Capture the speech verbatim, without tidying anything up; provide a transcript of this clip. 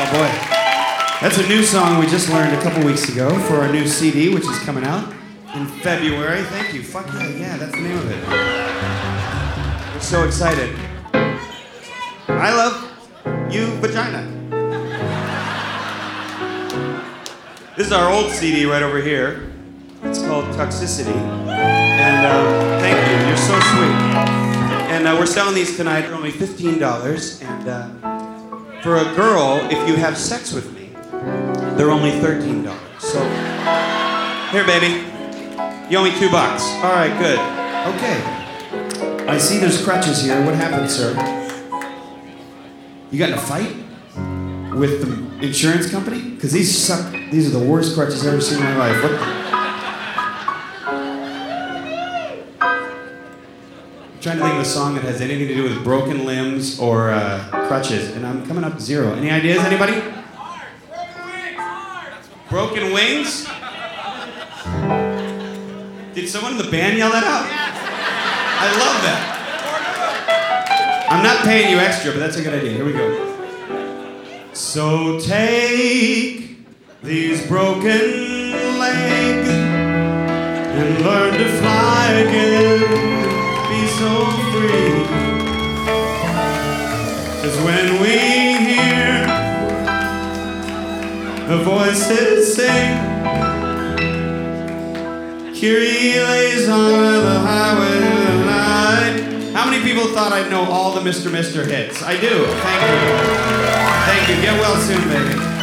Oh boy. That's a new song we just learned a couple weeks ago for our new C D, which is coming out in February. Thank you. Fuck yeah, yeah, that's the name of it. We're so excited. I love you, vagina. This is our old C D right over here. It's called Toxicity. And uh, thank you, you're so sweet. And uh, we're selling these tonight for only fifteen dollars. And uh, for a girl, if you have sex with me, they're only thirteen dollars. So, here, baby. You owe me two bucks. All right, good. Okay. I see there's crutches here. What happened, sir? You got in a fight with the insurance company? Because these suck. These are the worst crutches I've ever seen in my life. What the? I'm trying to think of a song that has anything to do with broken limbs or uh, crutches, and I'm coming up to zero. Any ideas, anybody? Broken wings? Did someone in the band yell that out? I love that. I'm not paying you extra, but that's a good idea. Here we go. So take these broken legs and learn to fly again. Be so free. 'Cause when we hear the voices sing, Kyrie lays on the highway of the night. How many people thought I'd know all the Mister Mister hits? I do. Thank you. Thank you. Get well soon, baby.